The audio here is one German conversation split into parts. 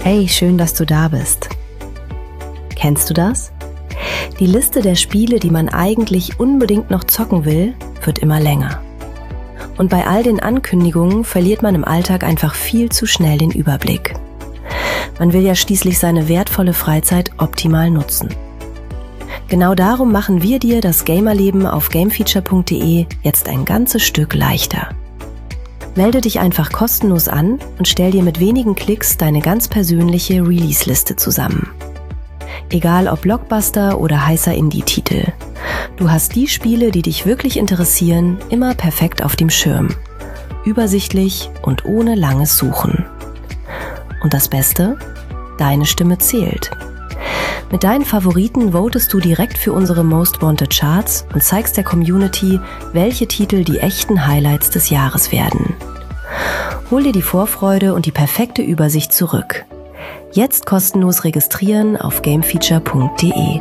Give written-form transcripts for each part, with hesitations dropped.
Hey, schön, dass du da bist. Kennst du das? Die Liste der Spiele, die man eigentlich unbedingt noch zocken will, wird immer länger. Und bei all den Ankündigungen verliert man im Alltag einfach viel zu schnell den Überblick. Man will ja schließlich seine wertvolle Freizeit optimal nutzen. Genau darum machen wir dir das Gamerleben auf gamefeature.de jetzt ein ganzes Stück leichter. Melde dich einfach kostenlos an und stell dir mit wenigen Klicks deine ganz persönliche Release-Liste zusammen. Egal ob Blockbuster oder heißer Indie-Titel. Du hast die Spiele, die dich wirklich interessieren, immer perfekt auf dem Schirm. Übersichtlich und ohne langes Suchen. Und das Beste? Deine Stimme zählt. Mit deinen Favoriten votest du direkt für unsere Most Wanted Charts und zeigst der Community, welche Titel die echten Highlights des Jahres werden. Hol dir die Vorfreude und die perfekte Übersicht zurück. Jetzt kostenlos registrieren auf gamefeature.de.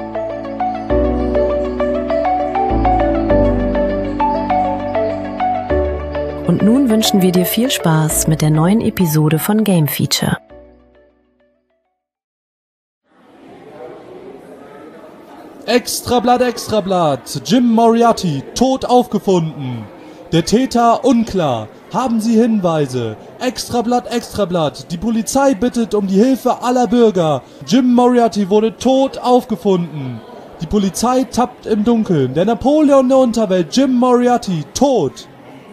Und nun wünschen wir dir viel Spaß mit der neuen Episode von Game Feature. Extrablatt, Extrablatt. Jim Moriarty, tot aufgefunden. Der Täter unklar. Haben Sie Hinweise? Extrablatt, Extrablatt. Die Polizei bittet um die Hilfe aller Bürger. Jim Moriarty wurde tot aufgefunden. Die Polizei tappt im Dunkeln. Der Napoleon der Unterwelt, Jim Moriarty, tot.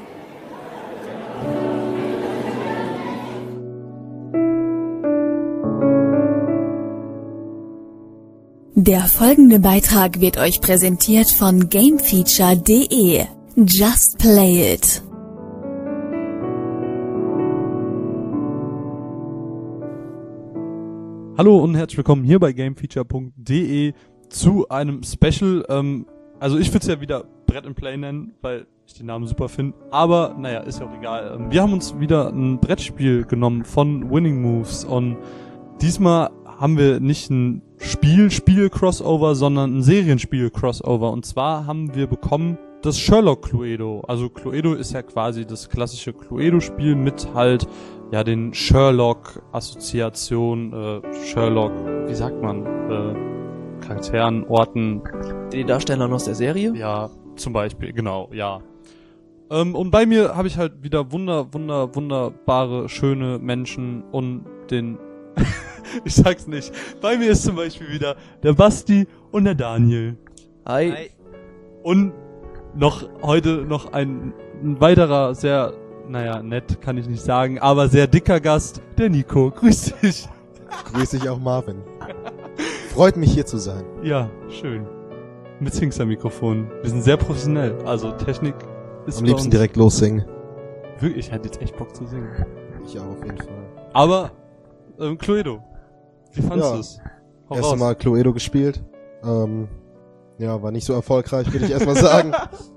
Der folgende Beitrag wird euch präsentiert von gamefeature.de. Just play it. Hallo und herzlich willkommen hier bei gamefeature.de zu einem Special. Also ich würde es ja wieder Brett and Play nennen, weil ich den Namen super finde. Aber naja, ist ja auch egal. Wir haben uns wieder ein Brettspiel genommen von Winning Moves und diesmal haben wir nicht ein Spiel-Crossover, sondern ein Serienspiel-Crossover. Und zwar haben wir bekommen das Sherlock Cluedo. Also Cluedo ist ja quasi das klassische Cluedo-Spiel mit halt ja den Sherlock-Assoziationen, Sherlock, wie sagt man, Charakteren, Orten. Die Darsteller aus der Serie? Ja, zum Beispiel, genau, ja. Und bei mir habe ich halt wieder wunderbare, schöne Menschen und den... Ich sag's nicht. Bei mir ist zum Beispiel wieder der Basti und der Daniel. Hi. Hi. Und heute noch ein weiterer sehr, naja, nett kann ich nicht sagen, aber sehr dicker Gast, der Nico. Grüß dich. Grüß dich auch, Marvin. Freut mich, hier zu sein. Ja, schön. Mit Singster-Mikrofon. Wir sind sehr professionell. Also Technik ist am liebsten direkt lossingen. Wirklich, ich hätte jetzt echt Bock zu singen. Ich auch, auf jeden Fall. Aber, Cluedo. Wie fandst du es? Erst mal Cluedo gespielt. Ja, war nicht so erfolgreich, würde ich erstmal sagen.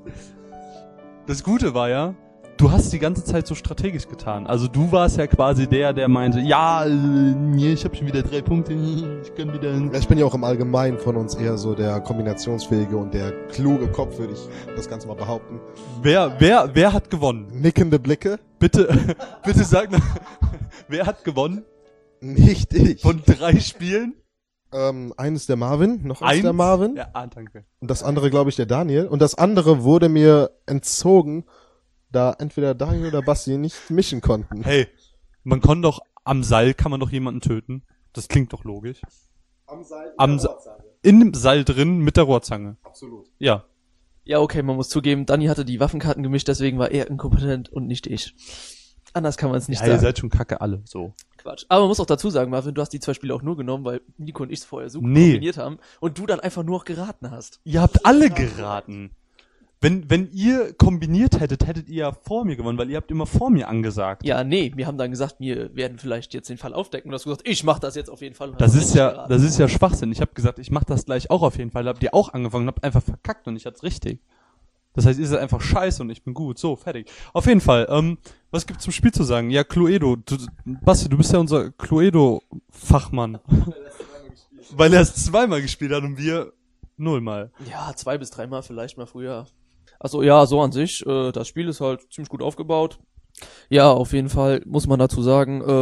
Das Gute war ja, du hast die ganze Zeit so strategisch getan. Also du warst ja quasi der meinte, ja, ich habe schon wieder 3 Punkte, ich kann wieder... Ja, ich bin ja auch im Allgemeinen von uns eher so der kombinationsfähige und der kluge Kopf, würde ich das Ganze mal behaupten. Wer hat gewonnen? Nickende Blicke. Bitte sag noch, wer hat gewonnen? Nicht ich. Von 3 Spielen? Eines der Marvin, noch eins der Marvin. Ja, danke. Und das andere, glaube ich, der Daniel. Und das andere wurde mir entzogen, da entweder Daniel oder Basti nicht mischen konnten. Hey, man kann doch, am Seil kann man doch jemanden töten. Das klingt doch logisch. Am Seil in dem Seil drin mit der Rohrzange. Absolut. Ja. Ja, okay, man muss zugeben, Dani hatte die Waffenkarten gemischt, deswegen war er inkompetent und nicht ich. Anders kann man es nicht sagen. Ihr seid schon kacke alle, so. Quatsch. Aber man muss auch dazu sagen, Marvin, du hast die 2 Spiele auch nur genommen, weil Nico und ich es vorher so kombiniert haben und du dann einfach nur noch geraten hast. Ihr habt alle geraten. Wenn ihr kombiniert hättet ihr ja vor mir gewonnen, weil ihr habt immer vor mir angesagt. Ja, nee, wir haben dann gesagt, wir werden vielleicht jetzt den Fall aufdecken und du hast gesagt, ich mach das jetzt auf jeden Fall. Das ist ja Schwachsinn. Ich habe gesagt, ich mach das gleich auch auf jeden Fall. Da habt ihr auch angefangen und habt einfach verkackt und ich hat's richtig. Das heißt, ihr seid einfach scheiße und ich bin gut. So, fertig. Auf jeden Fall, was gibt's zum Spiel zu sagen? Ja, Cluedo. Basti, du bist ja unser Cluedo-Fachmann. Weil er es 2-mal gespielt hat und wir 0-mal. Ja, 2 bis 3 Mal vielleicht mal früher. Also ja, so an sich, das Spiel ist halt ziemlich gut aufgebaut. Ja, auf jeden Fall muss man dazu sagen,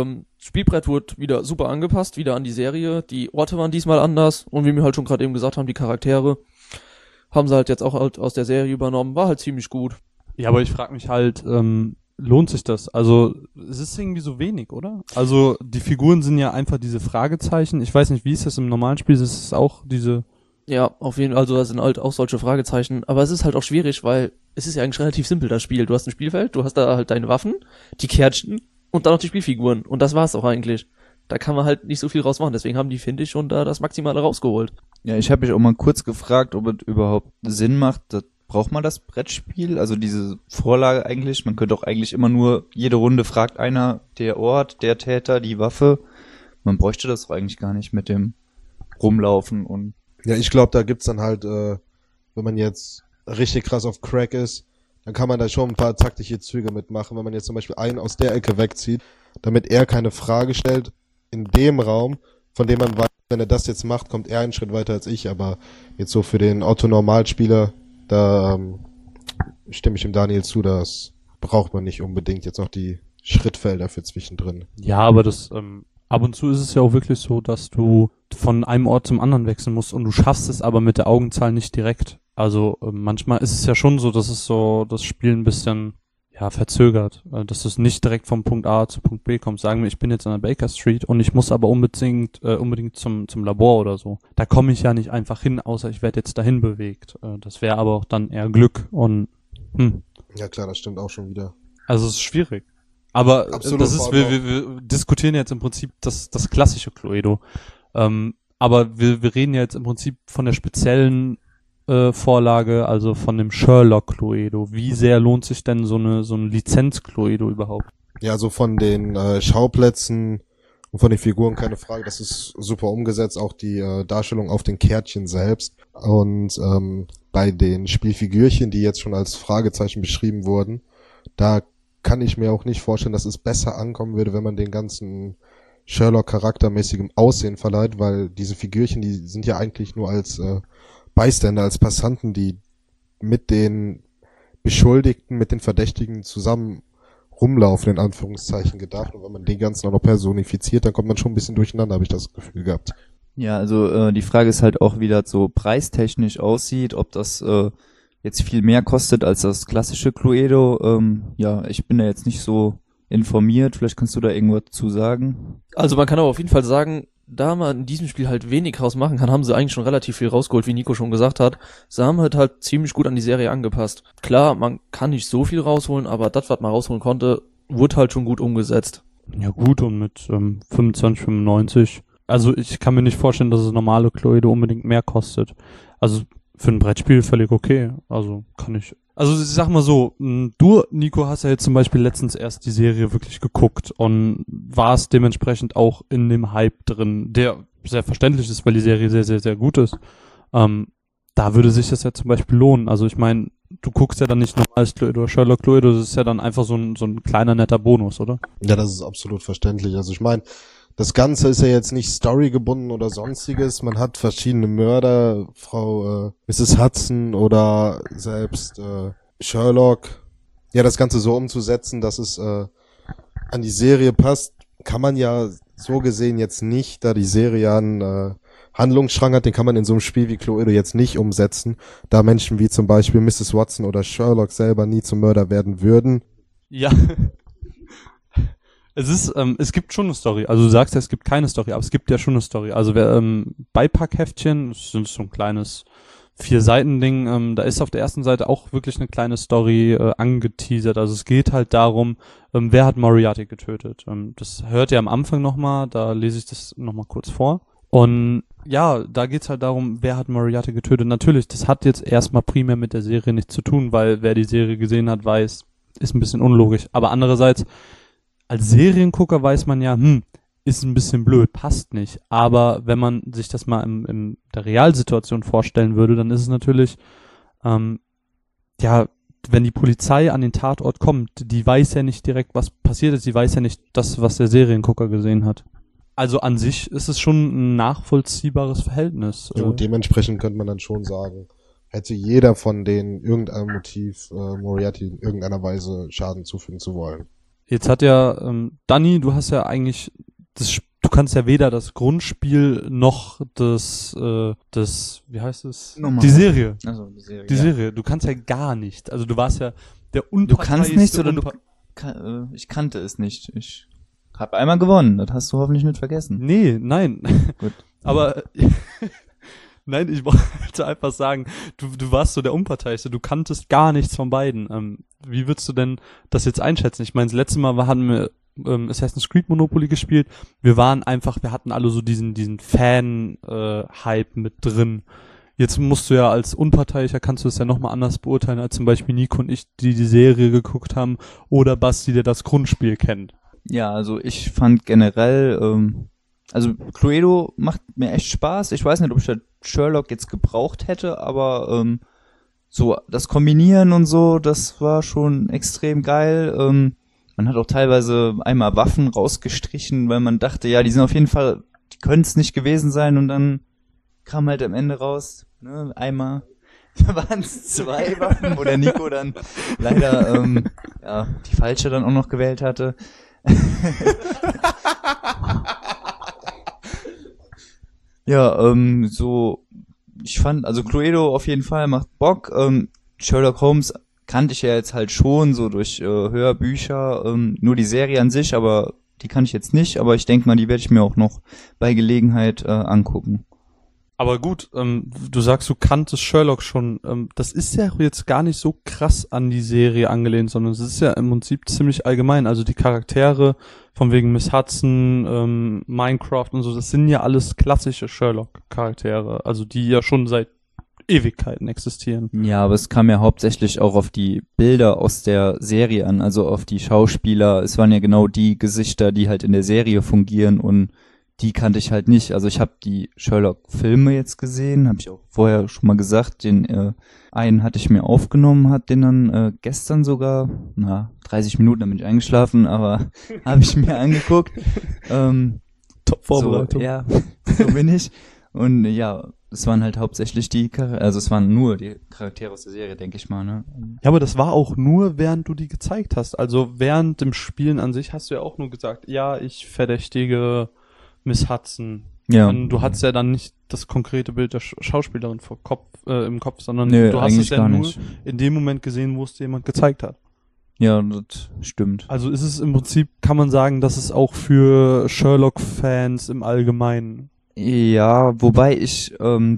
Spielbrett wurde wieder super angepasst, wieder an die Serie. Die Orte waren diesmal anders und wie wir halt schon gerade eben gesagt haben, die Charaktere haben sie halt jetzt auch halt aus der Serie übernommen. War halt ziemlich gut. Ja, aber ich frage mich halt, lohnt sich das? Also, es ist irgendwie so wenig, oder? Also, die Figuren sind ja einfach diese Fragezeichen. Ich weiß nicht, wie ist das im normalen Spiel? Ist es auch diese... Ja, auf jeden Fall, also das sind halt auch solche Fragezeichen. Aber es ist halt auch schwierig, weil es ist ja eigentlich relativ simpel, das Spiel. Du hast ein Spielfeld, du hast da halt deine Waffen, die Kärtchen und dann noch die Spielfiguren. Und das war's auch eigentlich. Da kann man halt nicht so viel rausmachen. Deswegen haben die, finde ich, schon da das Maximale rausgeholt. Ja, ich habe mich auch mal kurz gefragt, ob es überhaupt Sinn macht. Braucht man das Brettspiel? Also diese Vorlage eigentlich? Man könnte auch eigentlich immer nur, jede Runde fragt einer, der Ort, der Täter, die Waffe. Man bräuchte das doch eigentlich gar nicht mit dem Rumlaufen und... Ja, ich glaube, da gibt's dann halt, wenn man jetzt richtig krass auf Crack ist, dann kann man da schon ein paar taktische Züge mitmachen. Wenn man jetzt zum Beispiel einen aus der Ecke wegzieht, damit er keine Frage stellt in dem Raum, von dem man weiß, wenn er das jetzt macht, kommt er einen Schritt weiter als ich. Aber jetzt so für den Otto-Normalspieler, da stimme ich dem Daniel zu, das braucht man nicht unbedingt jetzt noch die Schrittfelder für zwischendrin. Ja, aber das ab und zu ist es ja auch wirklich so, dass du von einem Ort zum anderen wechseln musst und du schaffst es aber mit der Augenzahl nicht direkt. Also manchmal ist es ja schon so, dass es so das Spiel ein bisschen verzögert, dass du es nicht direkt vom Punkt A zu Punkt B kommst. Sagen wir, ich bin jetzt an der Baker Street und ich muss aber unbedingt zum Labor oder so. Da komme ich ja nicht einfach hin, außer ich werde jetzt dahin bewegt. Das wäre aber auch dann eher Glück und Ja klar, das stimmt auch schon wieder. Also es ist schwierig. Aber Absolut, das ist, wir diskutieren jetzt im Prinzip das klassische Cluedo. Aber wir reden ja jetzt im Prinzip von der speziellen Vorlage, also von dem Sherlock Cluedo. Wie sehr lohnt sich denn so eine Lizenz Cluedo überhaupt? Ja, also von den Schauplätzen und von den Figuren keine Frage, das ist super umgesetzt, auch die Darstellung auf den Kärtchen selbst. Und bei den Spielfigürchen, die jetzt schon als Fragezeichen beschrieben wurden, da kann ich mir auch nicht vorstellen, dass es besser ankommen würde, wenn man den ganzen Sherlock charaktermäßigem Aussehen verleiht, weil diese Figürchen, die sind ja eigentlich nur als Bystander, als Passanten, die mit den Beschuldigten, mit den Verdächtigen zusammen rumlaufen, in Anführungszeichen gedacht. Und wenn man den Ganzen auch noch personifiziert, dann kommt man schon ein bisschen durcheinander, habe ich das Gefühl gehabt. Ja, also die Frage ist halt auch, wie das so preistechnisch aussieht, ob das jetzt viel mehr kostet als das klassische Cluedo. Ja, ich bin da jetzt nicht so informiert, vielleicht kannst du da irgendwas zu sagen. Also man kann aber auf jeden Fall sagen, da man in diesem Spiel halt wenig rausmachen kann, haben sie eigentlich schon relativ viel rausgeholt, wie Nico schon gesagt hat. Sie haben halt ziemlich gut an die Serie angepasst. Klar, man kann nicht so viel rausholen, aber das, was man rausholen konnte, wurde halt schon gut umgesetzt. Ja gut, und mit 25,95. Also ich kann mir nicht vorstellen, dass das normale Cluedo unbedingt mehr kostet. Also für ein Brettspiel völlig okay. Also kann ich... Also ich sag mal so, du, Nico, hast ja jetzt zum Beispiel letztens erst die Serie wirklich geguckt und warst dementsprechend auch in dem Hype drin, der sehr verständlich ist, weil die Serie sehr, sehr, sehr gut ist. Da würde sich das ja zum Beispiel lohnen. Also ich meine, du guckst ja dann nicht normales Cluedo oder Sherlock Cluedo, das ist ja dann einfach so ein kleiner, netter Bonus, oder? Ja, das ist absolut verständlich. Also ich meine, das Ganze ist ja jetzt nicht storygebunden oder sonstiges. Man hat verschiedene Mörder, Frau Mrs. Hudson oder selbst Sherlock. Ja, das Ganze so umzusetzen, dass es an die Serie passt, kann man ja so gesehen jetzt nicht, da die Serie einen Handlungsstrang hat, den kann man in so einem Spiel wie Cluedo jetzt nicht umsetzen, da Menschen wie zum Beispiel Mrs. Watson oder Sherlock selber nie zum Mörder werden würden. Ja. Es gibt schon eine Story. Also du sagst ja, es gibt keine Story, aber es gibt ja schon eine Story. Also Beipackheftchen, das sind so ein kleines 4-Seiten-Ding, da ist auf der ersten Seite auch wirklich eine kleine Story angeteasert. Also es geht halt darum, wer hat Moriarty getötet. Das hört ihr am Anfang nochmal, da lese ich das nochmal kurz vor. Und ja, da geht's halt darum, wer hat Moriarty getötet. Natürlich, das hat jetzt erstmal primär mit der Serie nichts zu tun, weil wer die Serie gesehen hat, weiß, ist ein bisschen unlogisch. Aber andererseits, als Seriengucker weiß man ja, ist ein bisschen blöd, passt nicht. Aber wenn man sich das mal in der Realsituation vorstellen würde, dann ist es natürlich, wenn die Polizei an den Tatort kommt, die weiß ja nicht direkt, was passiert ist, die weiß ja nicht das, was der Seriengucker gesehen hat. Also an sich ist es schon ein nachvollziehbares Verhältnis. Ja, und dementsprechend könnte man dann schon sagen, hätte jeder von denen irgendein Motiv, Moriarty in irgendeiner Weise Schaden zufügen zu wollen. Jetzt hat ja, Dani, du hast ja eigentlich du kannst ja weder das Grundspiel noch das wie heißt es? Nochmal. Die Serie. Also die Serie. Die Serie. Du kannst ja gar nicht. Also du warst ja der Du unparteiischste kannst nichts oder ich kannte es nicht. Ich habe einmal gewonnen. Das hast du hoffentlich nicht vergessen. Nee, nein. Gut. Aber nein, ich wollte einfach sagen, du warst so der Unparteiischste, du kanntest gar nichts von beiden. Wie würdest du denn das jetzt einschätzen? Ich meine, das letzte Mal hatten wir Assassin's Creed Monopoly gespielt. Wir hatten alle so diesen Fan-Hype mit drin. Jetzt musst du ja als Unparteiischer, kannst du es ja nochmal anders beurteilen, als zum Beispiel Nico und ich, die Serie geguckt haben, oder Basti, der das Grundspiel kennt. Ja, also ich fand generell, also Cluedo macht mir echt Spaß. Ich weiß nicht, ob ich das Sherlock jetzt gebraucht hätte, aber so das Kombinieren und so, das war schon extrem geil. Man hat auch teilweise einmal Waffen rausgestrichen, weil man dachte, ja, die sind auf jeden Fall, die können es nicht gewesen sein, und dann kam halt am Ende raus, ne, einmal waren es 2 Waffen, wo der Nico dann leider die falsche dann auch noch gewählt hatte. Ja, so, ich fand, also Cluedo auf jeden Fall macht Bock. Sherlock Holmes kannte ich ja jetzt halt schon, so durch Hörbücher, nur die Serie an sich, aber die kann ich jetzt nicht, aber ich denke mal, die werde ich mir auch noch bei Gelegenheit angucken. Aber gut, du sagst, du kanntest Sherlock schon. Das ist ja jetzt gar nicht so krass an die Serie angelehnt, sondern es ist ja im Prinzip ziemlich allgemein. Also die Charaktere, von wegen Miss Hudson, Minecraft und so, das sind ja alles klassische Sherlock-Charaktere, also die ja schon seit Ewigkeiten existieren. Ja, aber es kam ja hauptsächlich auch auf die Bilder aus der Serie an, also auf die Schauspieler. Es waren ja genau die Gesichter, die halt in der Serie fungieren, und die kannte ich halt nicht. Also ich habe die Sherlock-Filme jetzt gesehen, habe ich auch vorher schon mal gesagt. Den einen hatte ich mir aufgenommen, hat den dann gestern sogar, 30 Minuten, dann bin ich eingeschlafen, aber habe ich mir angeguckt. Top-Vorbereitung. So, ja, so bin ich. Und ja, es waren halt hauptsächlich es waren nur die Charaktere aus der Serie, denke ich mal, ne? Ja, aber das war auch nur, während du die gezeigt hast. Also während dem Spielen an sich hast du ja auch nur gesagt, ja, ich verdächtige Miss Hudson. Ja. Und du hattest ja dann nicht das konkrete Bild der Schauspielerin im Kopf, sondern Nee, du hast es eigentlich ja gar nur nicht. in dem Moment gesehen, wo es dir jemand gezeigt hat. Ja, das stimmt. Also ist es im Prinzip, kann man sagen, dass es auch für Sherlock-Fans im Allgemeinen. Ja, wobei ich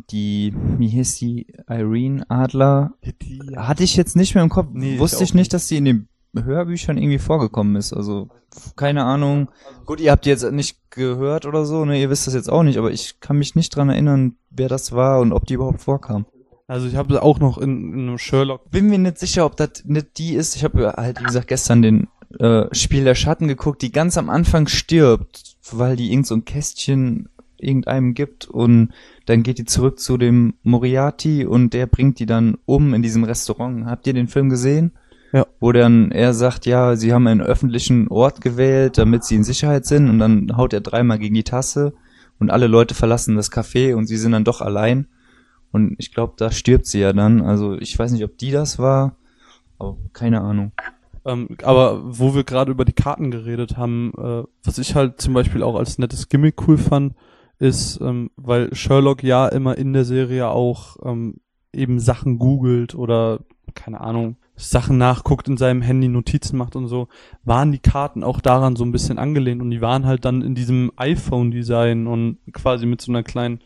wie hieß die, Irene Adler, hatte ich jetzt nicht mehr im Kopf. Nee, Wusste ich nicht, dass die in den Hörbüchern irgendwie vorgekommen ist. Also, keine Ahnung. Gut, ihr habt die jetzt nicht gehört oder so, ne? Ihr wisst das jetzt auch nicht, aber ich kann mich nicht dran erinnern, wer das war und ob die überhaupt vorkam. Also ich habe auch noch in einem Sherlock. Bin mir nicht sicher, ob das nicht die ist. Ich habe halt, wie gesagt, gestern den Spiel der Schatten geguckt, die ganz am Anfang stirbt, weil die irgend so ein Kästchen irgendeinem gibt, und dann geht die zurück zu dem Moriarty und der bringt die dann um in diesem Restaurant. Habt ihr den Film gesehen? Ja. Wo dann er sagt, ja, sie haben einen öffentlichen Ort gewählt, damit sie in Sicherheit sind, und dann haut er 3-mal gegen die Tasse und alle Leute verlassen das Café und sie sind dann doch allein, und ich glaube, da stirbt sie ja dann. Also ich weiß nicht, ob die das war, aber keine Ahnung. Aber wo wir gerade über die Karten geredet haben, was ich halt zum Beispiel auch als nettes Gimmick cool fand, ist, weil Sherlock ja immer in der Serie auch eben Sachen googelt oder, keine Ahnung, Sachen nachguckt, in seinem Handy Notizen macht und so, waren die Karten auch daran so ein bisschen angelehnt, und die waren halt dann in diesem iPhone-Design und quasi mit so einem kleinen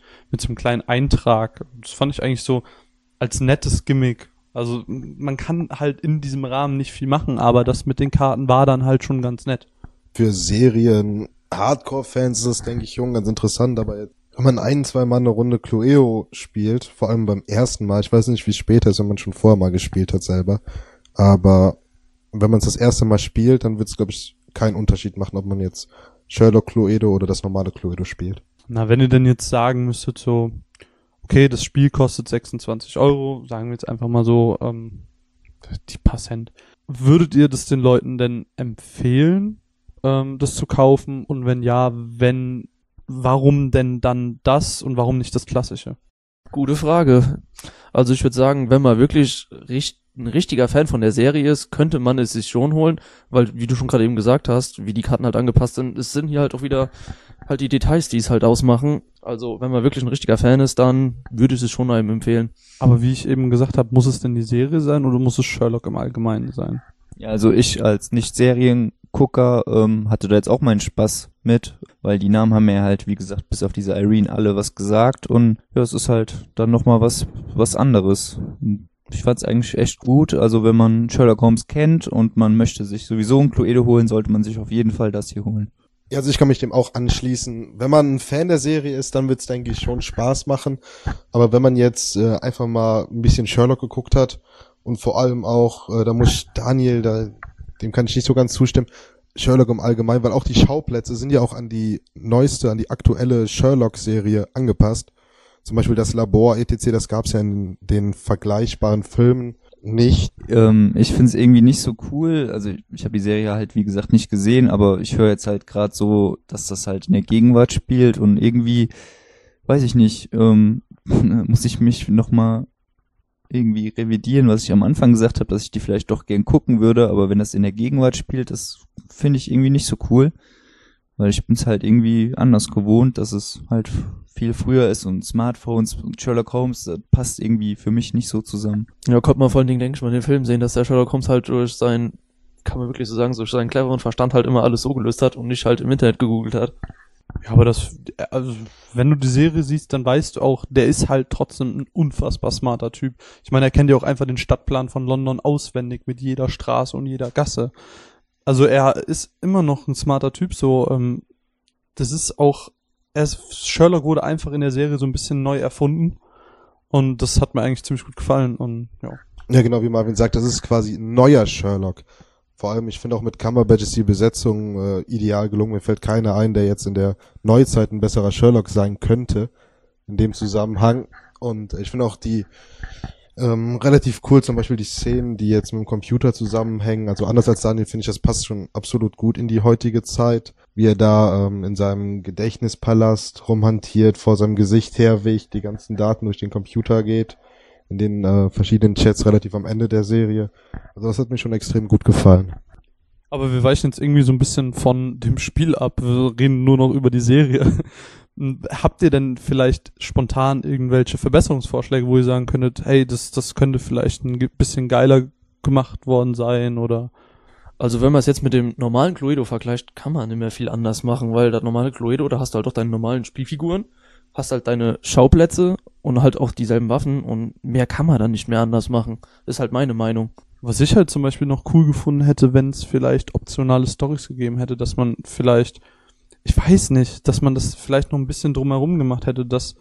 Eintrag. Das fand ich eigentlich so als nettes Gimmick. Also man kann halt in diesem Rahmen nicht viel machen, aber das mit den Karten war dann halt schon ganz nett. Für Serien-Hardcore-Fans ist das, denke ich, schon ganz interessant, aber jetzt, wenn man 1-2 Mal eine Runde Cluedo spielt, vor allem beim ersten Mal, ich weiß nicht, wie es später ist, wenn man schon vorher mal gespielt hat selber, aber wenn man es das erste Mal spielt, dann wird es, glaube ich, keinen Unterschied machen, ob man jetzt Sherlock Cluedo oder das normale Cluedo spielt. Na, wenn ihr denn jetzt sagen müsstet so, okay, das Spiel kostet 26 €, sagen wir jetzt einfach mal so, die paar Cent. Würdet ihr das den Leuten denn empfehlen, das zu kaufen? Und wenn ja, warum denn dann das und warum nicht das Klassische? Gute Frage. Also ich würde sagen, wenn man wirklich ein richtiger Fan von der Serie ist, könnte man es sich schon holen, weil, wie du schon gerade eben gesagt hast, wie die Karten halt angepasst sind, es sind hier halt auch wieder halt die Details, die es halt ausmachen. Also, wenn man wirklich ein richtiger Fan ist, dann würde ich es schon einem empfehlen. Aber wie ich eben gesagt habe, muss es denn die Serie sein oder muss es Sherlock im Allgemeinen sein? Ja, also ich als Nicht-Seriengucker hatte da jetzt auch meinen Spaß mit, weil die Namen haben mir halt, wie gesagt, bis auf diese Irene alle was gesagt und ja, es ist halt dann nochmal was anderes. Ich fand's eigentlich echt gut, also wenn man Sherlock Holmes kennt und man möchte sich sowieso ein Cluedo holen, sollte man sich auf jeden Fall das hier holen. Ja, also ich kann mich dem auch anschließen. Wenn man ein Fan der Serie ist, dann wird's, denke ich, schon Spaß machen. Aber wenn man jetzt einfach mal ein bisschen Sherlock geguckt hat und vor allem auch, da muss Daniel, dem kann ich nicht so ganz zustimmen, Sherlock im Allgemeinen, weil auch die Schauplätze sind ja auch an die aktuelle Sherlock-Serie angepasst. Zum Beispiel das Labor etc., das gab's ja in den vergleichbaren Filmen nicht. Ich find's irgendwie nicht so cool, also ich habe die Serie halt wie gesagt nicht gesehen, aber ich höre jetzt halt gerade so, dass das halt in der Gegenwart spielt und irgendwie, weiß ich nicht, muss ich mich nochmal irgendwie revidieren, was ich am Anfang gesagt habe, dass ich die vielleicht doch gern gucken würde, aber wenn das in der Gegenwart spielt, das finde ich irgendwie nicht so cool, weil ich bin's halt irgendwie anders gewohnt, dass es halt viel früher ist und Smartphones und Sherlock Holmes, das passt irgendwie für mich nicht so zusammen. Ja, konnte man vor allen Dingen, denke ich mal, in den Film sehen, dass der Sherlock Holmes halt durch seinen, kann man wirklich so sagen, durch seinen cleveren Verstand halt immer alles so gelöst hat und nicht halt im Internet gegoogelt hat. Ja, aber also, wenn du die Serie siehst, dann weißt du auch, der ist halt trotzdem ein unfassbar smarter Typ. Ich meine, er kennt ja auch einfach den Stadtplan von London auswendig mit jeder Straße und jeder Gasse. Also er ist immer noch ein smarter Typ, so, das ist auch, Sherlock wurde einfach in der Serie so ein bisschen neu erfunden und das hat mir eigentlich ziemlich gut gefallen und ja. Ja, genau, wie Marvin sagt, das ist quasi ein neuer Sherlock. Vor allem, ich finde auch mit Cumberbatch ist die Besetzung ideal gelungen. Mir fällt keiner ein, der jetzt in der Neuzeit ein besserer Sherlock sein könnte, in dem Zusammenhang. Und ich finde auch die relativ cool, zum Beispiel die Szenen, die jetzt mit dem Computer zusammenhängen. Also anders als Daniel finde ich, das passt schon absolut gut in die heutige Zeit. Wie er da in seinem Gedächtnispalast rumhantiert, vor seinem Gesicht herwegt, die ganzen Daten durch den Computer geht, in den verschiedenen Chats relativ am Ende der Serie. Also das hat mir schon extrem gut gefallen. Aber wir weichen jetzt irgendwie so ein bisschen von dem Spiel ab. Wir reden nur noch über die Serie. Habt ihr denn vielleicht spontan irgendwelche Verbesserungsvorschläge, wo ihr sagen könntet, hey, das könnte vielleicht ein bisschen geiler gemacht worden sein oder? Also wenn man es jetzt mit dem normalen Cluedo vergleicht, kann man nicht mehr viel anders machen, weil das normale Cluedo, da hast du halt doch deine normalen Spielfiguren, hast halt deine Schauplätze und halt auch dieselben Waffen und mehr kann man dann nicht mehr anders machen. Ist halt meine Meinung. Was ich halt zum Beispiel noch cool gefunden hätte, wenn es vielleicht optionale Storys gegeben hätte, dass man vielleicht, ich weiß nicht, dass man das vielleicht noch ein bisschen drumherum gemacht hätte, dass,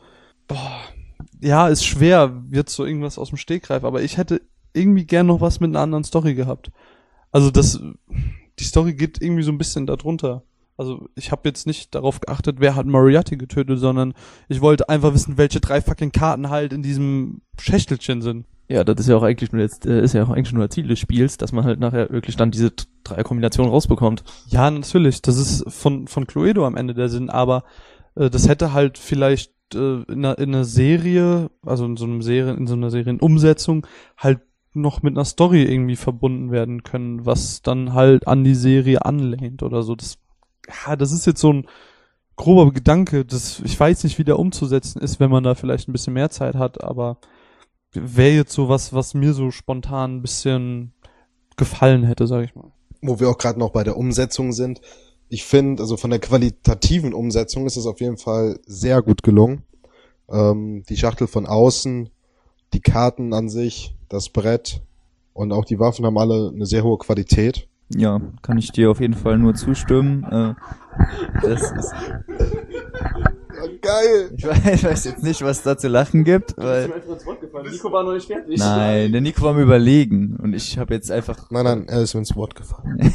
ja, ist schwer, jetzt so irgendwas aus dem Stegreif, aber ich hätte irgendwie gern noch was mit einer anderen Story gehabt. Also die Story geht irgendwie so ein bisschen darunter. Also ich habe jetzt nicht darauf geachtet, wer hat Moriarty getötet, sondern ich wollte einfach wissen, welche 3 fucking Karten halt in diesem Schächtelchen sind. Ja, das ist ja auch eigentlich nur das Ziel des Spiels, dass man halt nachher wirklich dann diese 3 Kombinationen rausbekommt. Ja, natürlich, das ist von Cluedo am Ende der Sinn, aber das hätte halt vielleicht in einer Serie, also in so einer Serienumsetzung halt noch mit einer Story irgendwie verbunden werden können, was dann halt an die Serie anlehnt oder so. Das ist jetzt so ein grober Gedanke, ich weiß nicht, wie der umzusetzen ist, wenn man da vielleicht ein bisschen mehr Zeit hat, aber wäre jetzt so was mir so spontan ein bisschen gefallen hätte, sag ich mal. Wo wir auch gerade noch bei der Umsetzung sind. Ich finde, also von der qualitativen Umsetzung ist es auf jeden Fall sehr gut gelungen. Die Schachtel von außen, die Karten an sich, das Brett und auch die Waffen haben alle eine sehr hohe Qualität. Ja, kann ich dir auf jeden Fall nur zustimmen. Das ist geil! Ich weiß jetzt nicht, was da zu lachen gibt, weil... Nico war noch nicht fertig. Nein, der Nico war am Überlegen und ich habe jetzt einfach... Nein, er ist mir ins Wort gefallen.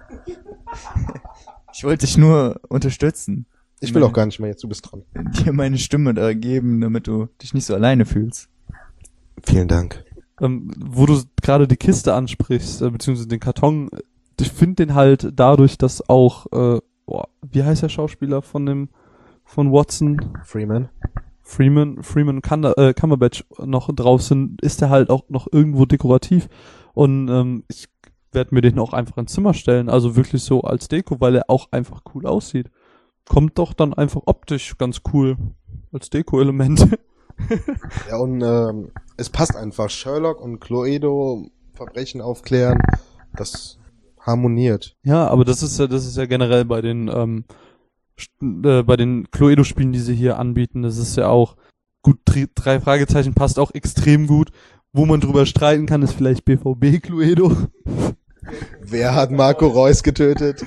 Ich wollte dich nur unterstützen. Ich will auch gar nicht mehr, jetzt du bist dran. Dir meine Stimme da geben, damit du dich nicht so alleine fühlst. Vielen Dank. Wo du gerade die Kiste ansprichst, beziehungsweise den Karton, ich finde den halt dadurch, dass auch, wie heißt der Schauspieler von Watson? Freeman. Cumberbatch noch drauf sind, ist der halt auch noch irgendwo dekorativ. Und ich werde mir den auch einfach ins Zimmer stellen, also wirklich so als Deko, weil er auch einfach cool aussieht. Kommt doch dann einfach optisch ganz cool als Deko-Element. Ja, und es passt einfach. Sherlock und Cluedo, Verbrechen aufklären, das harmoniert. Ja, aber das ist ja generell bei den Cluedo-Spielen, die sie hier anbieten, das ist ja auch gut, 3 Fragezeichen passt auch extrem gut. Wo man drüber streiten kann, ist vielleicht BVB Cluedo. Wer hat Marco Reus getötet?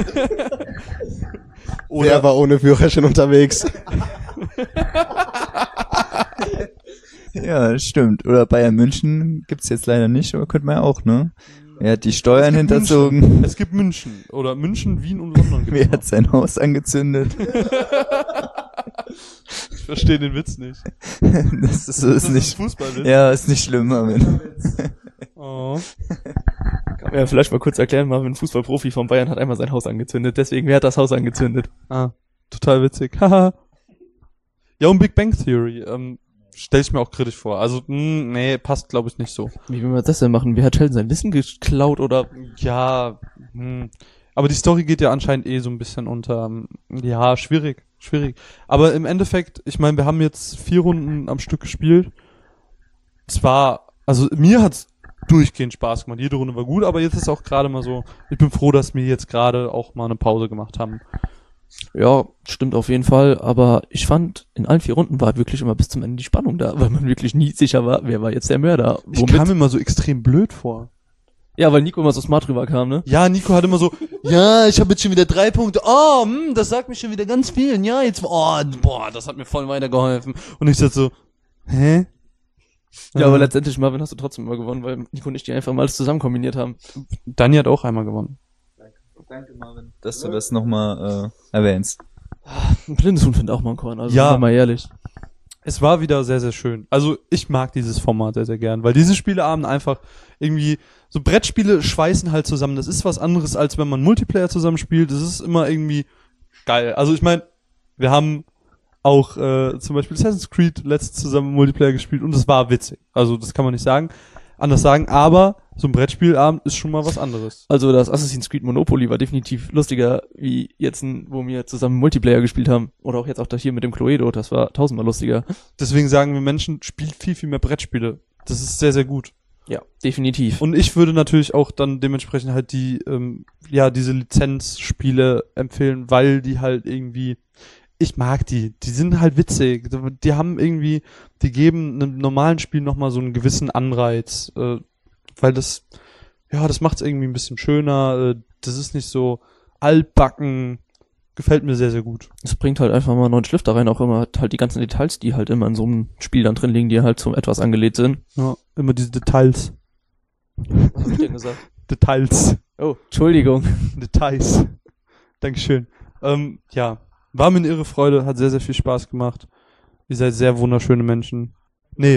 Oder Wer war ohne Führerschein unterwegs? Ja, stimmt. Oder Bayern München gibt's jetzt leider nicht, aber könnte man ja auch, ne? Er hat die Steuern hinterzogen. Es gibt München. Oder München, Wien und London gibt's Wer noch. hat sein Haus angezündet? Ich verstehe den Witz nicht. Das ist ein nicht. Fußballwitz. Ja, ist nicht schlimm, Marvin. Oh. Kann man ja vielleicht mal kurz erklären, mal, ein Fußballprofi von Bayern hat einmal sein Haus angezündet. Deswegen, wer hat das Haus angezündet? Total witzig. Haha. Ja, und Big Bang Theory, stelle ich mir auch kritisch vor. Also, nee, passt glaube ich nicht so. Wie will man das denn machen? Wer hat Sheldon sein Wissen geklaut oder? Ja, aber die Story geht ja anscheinend so ein bisschen unter. Ja, schwierig. Aber im Endeffekt, ich meine, wir haben jetzt 4 Runden am Stück gespielt. Also mir hat's durchgehend Spaß gemacht. Jede Runde war gut, aber jetzt ist auch gerade mal so, ich bin froh, dass wir jetzt gerade auch mal eine Pause gemacht haben. Ja, stimmt auf jeden Fall, aber ich fand, in allen 4 Runden war wirklich immer bis zum Ende die Spannung da, weil man wirklich nie sicher war, wer war jetzt der Mörder. Ich kam mir immer so extrem blöd vor. Ja, weil Nico immer so smart rüber kam, ne? Ja, Nico hat immer so, ja, ich habe jetzt schon wieder 3 Punkte. Oh, das sagt mir schon wieder ganz viel. Ja, jetzt, das hat mir voll weitergeholfen. Und ich sag so, hä? Ja, aber letztendlich, Marvin, hast du trotzdem immer gewonnen, weil Nico und ich die einfach mal alles zusammen kombiniert haben. Dani hat auch einmal gewonnen. Danke, Marvin, dass du das nochmal erwähnst. Ein blindes Huhn findet auch mal ein Korn, also Ja. sind wir mal ehrlich. Es war wieder sehr, sehr schön. Also ich mag dieses Format sehr, sehr gern, weil diese Spieleabende einfach irgendwie, so Brettspiele schweißen halt zusammen. Das ist was anderes, als wenn man Multiplayer zusammen spielt. Das ist immer irgendwie geil. Also ich meine, wir haben auch zum Beispiel Assassin's Creed letztens zusammen Multiplayer gespielt und es war witzig. Also das kann man nicht anders sagen, aber so ein Brettspielabend ist schon mal was anderes. Also das Assassin's Creed Monopoly war definitiv lustiger, wie jetzt, wo wir zusammen Multiplayer gespielt haben. Oder auch jetzt auch das hier mit dem Cluedo, das war 1000-mal lustiger. Deswegen sagen wir Menschen, spielt viel, viel mehr Brettspiele. Das ist sehr, sehr gut. Ja, definitiv. Und ich würde natürlich auch dann dementsprechend halt diese Lizenzspiele empfehlen, weil die halt irgendwie, ich mag die sind halt witzig. Die haben irgendwie, die geben einem normalen Spiel nochmal so einen gewissen Anreiz, weil das macht's irgendwie ein bisschen schöner, das ist nicht so altbacken, gefällt mir sehr, sehr gut. Es bringt halt einfach mal einen neuen Schliff da rein, auch immer halt die ganzen Details, die halt immer in so einem Spiel dann drin liegen, die halt so etwas angelegt sind. Ja, immer diese Details. Was hab ich denn gesagt? Details. Oh, Entschuldigung. Details. Dankeschön. Ja, war mir eine irre Freude, hat sehr, sehr viel Spaß gemacht. Ihr seid sehr wunderschöne Menschen. Nee.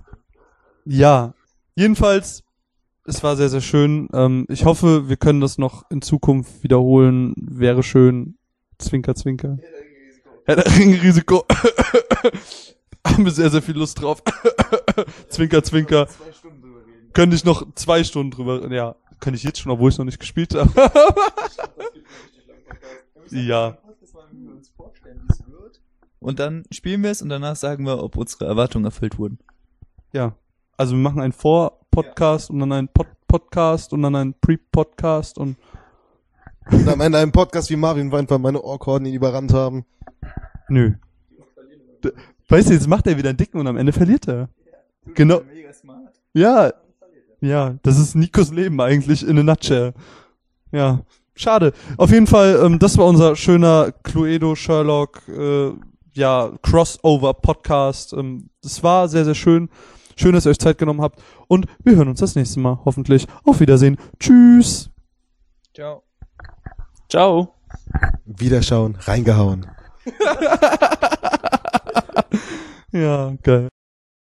Ja. Jedenfalls, es war sehr, sehr schön. Ich hoffe, wir können das noch in Zukunft wiederholen. Wäre schön. Zwinker, zwinker. Herr der Ringe-Risiko. Haben wir sehr, sehr viel Lust drauf. Zwinker, zwinker. Könnte ich noch 2 Stunden drüber, ja, kann ich jetzt schon, obwohl ich noch nicht gespielt habe. Ja. Und dann spielen wir es und danach sagen wir, ob unsere Erwartungen erfüllt wurden. Ja. Also wir machen einen Vor-Podcast und dann einen Podcast und dann einen Pre-Podcast und am Ende einen Podcast wie Marvin weint, weil meine Ohrkorden ihn überrannt haben. nö. Weißt du, jetzt macht er wieder einen Dicken und am Ende verliert er. Genau. Ja. Ja, das ist Nikos Leben eigentlich in a nutshell. Ja, schade. Auf jeden Fall, das war unser schöner Cluedo Sherlock Crossover Podcast. Das war sehr, sehr schön. Schön, dass ihr euch Zeit genommen habt. Und wir hören uns das nächste Mal, hoffentlich. Auf Wiedersehen. Tschüss. Ciao. Ciao. Wiederschauen, reingehauen. Ja, geil.